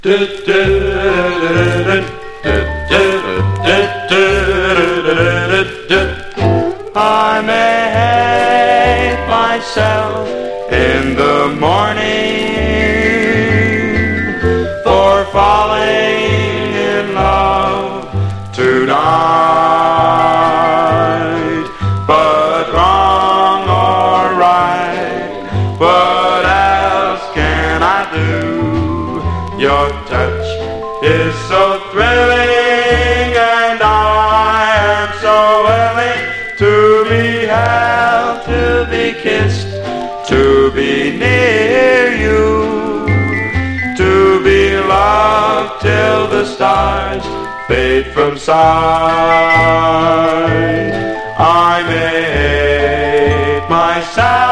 I may hate myself in the morning for falling in love tonight, but wrong or right, what else can I do? Your touch is so thrilling, and I am so willing to be held, to be kissed, to be near you, to be loved till the stars fade from sight. I may hate myself